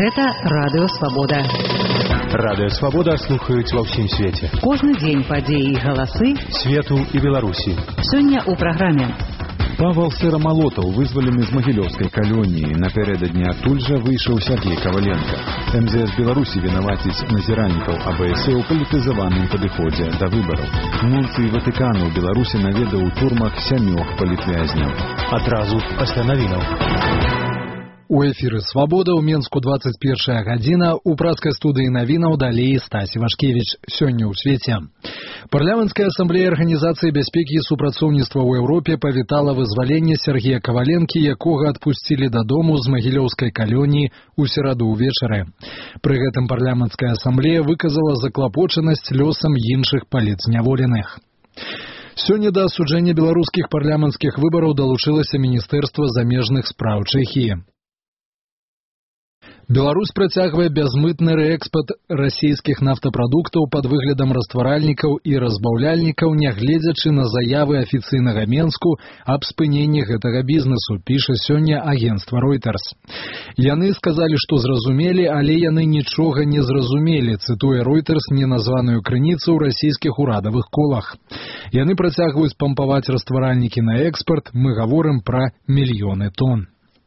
Гэта Радыё Свабода. Радыё Свабода слухаюць ва ўсім свеце. Кожны дзень падзеі і галасы свету і Беларусі. Сёння ў праграме. Павел Сырамалотаў вызвалены з Магілёўскай калоніі. Напярэдадні адтуль жа выйшаў Сергей Коваленко. МЗС Беларусі вінаваціць назіральнікаў АБС у палітызаваным падыходзе да выбараў. Нунцый Ватыкану ў Беларусі наведаў у турмах 7 палітвязняў. Адразу пасля навінаў. У эфіры «Свабода» ў Менску 21 гадзіна. У праскай студыі навінаў далей Стась Івашкевіч. Сёння ў свеце. Парламенцкая асамблея Арганізацыі бяспекі і супрацоўніцтва ў Еўропе павітала вызваленне Сергея Коваленкі, якога адпусцілі дадому з Магілёўскай калоніі ў сераду ўвечары. Пры гэтым парламенцкая асамблея выказала заклапочанасць лёсам іншых палітзняволеных. Сёння да асуджэння беларускіх парламенцкіх выбараў далучылася Міністэрства замежных спраў Чэхіі. Беларусь працягвае бязмытны рээкспарт расійскіх нафтапрадуктаў пад выглядам растваральнікаў і разбаўляльнікаў, нягледзячы на заявы афіцыйнага Менску аб спыненні гэтага бізнесу, піша сёння агенцтва Reuters. Яны сказалі, што зразумелі, але яны нічога не зразумелі, цытуе Reuters неназваную крыніцу ў расійскіх урадавых колах. Яны працягваюць пампаваць растваральнікі на экспарт, мы гаворым пра мільёны тонн.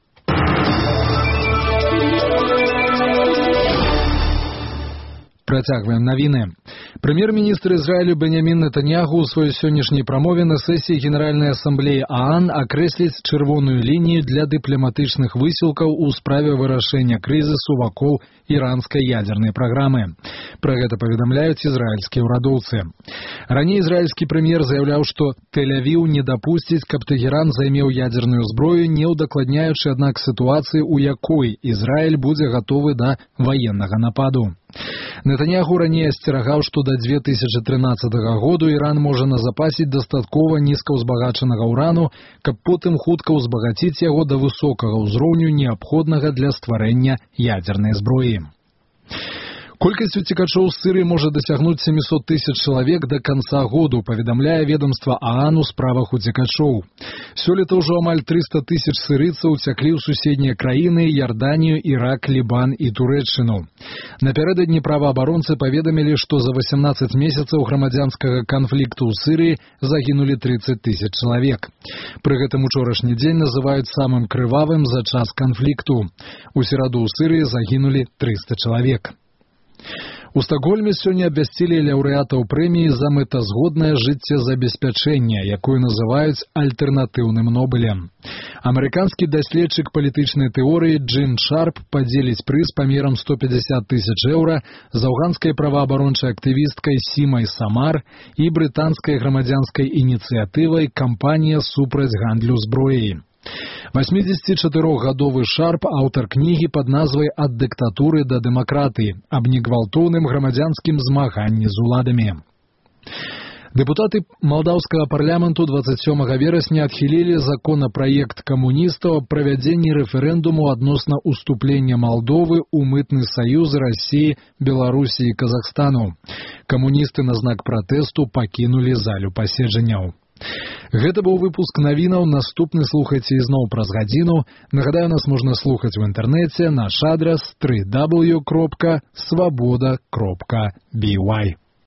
Працягваем навіны. Прэм'ер-міністр Ізраілю Беньямін Нетаньяху ў сваёй сённяшняй прамове на сесіі Генеральнай асамблеі ААН акрэсліць чырвоную лінію для дыпламатычных высілкаў у справе вырашэння крызісу вакол іранскай ядзернай праграмы. Пра гэта паведамляюць ізраільскія ўрадоўцы. Раней ізраільскі прэм'ер заяўляў, што Тель-Авіў не дапусціць, каб Тэгеран займеў ядзерную зброю, не ўдакладняючы, аднак, сітуацыі, у якой Ізраіль будзе гатовы да ваеннага нападу. Нетаньяху раней асцерагаў, што да 2013 году Іран можа назапасіць дастаткова нізкаўзбагачанага ўрану, каб потым хутка ўзбагаціць яго да высокага ўзроўню, неабходнага для стварэння ядзернай зброі. Колькасць уцекачоў з Сырыі можа дасягнуць 700 000 чалавек да канца году, паведамляе ведомства ААН у справах уцекачоў. Сёлета ўжо амаль 300 000 сырыйцаў уцяклі ў суседнія краіны Ярданію, Ірак, Лібан і Турэччыну. Напярэдадні праваабаронцы паведамілі, што за 18 месяцаў грамадзянскага канфлікту ў Сырыі загінулі 30 000 чалавек. Пры гэтым учорашні дзень называюць самым крывавым за час канфлікту. У сераду ў Сырыі загінулі 300 чалавек. У Стокгольме сёння абвясцілі лаўрэатаў прэміі за мэтазгоднае жыццезабеспячэнне, якую называюць альтэрнатыўным Нобелем. Амерыканскі даследчык палітычнай тэорыі Джин Шарп падзеліць прыз памерам 150 000 еўра з афганскай праваабарончай актывісткай Сімай Самар і брытанскай грамадзянскай ініцыятывай «Кампанія супраць гандлю зброяй». 84-гадовы Шарп, аўтар кнігі пад назвай «Ад дыктатуры да дэмакратыі» аб негвалтоўным грамадзянскім змаганні з уладамі. Дэпутаты малдаўскага парламенту 27 верасня адхілілі законапраект камуністаў аб правядзенні рэферэндуму адносна ўступлення Малдовы ў мытны саюз Расіі, Беларусі і Казахстану. Камуністы на знак пратэсту пакінулі залю паседжанняў. Гэта быў выпуск навінаў, наступны слухайце ізноў праз гадзіну. Нагадаю, нас можна слухаць у інтэрнэце, наш адрас www.swaboda.by.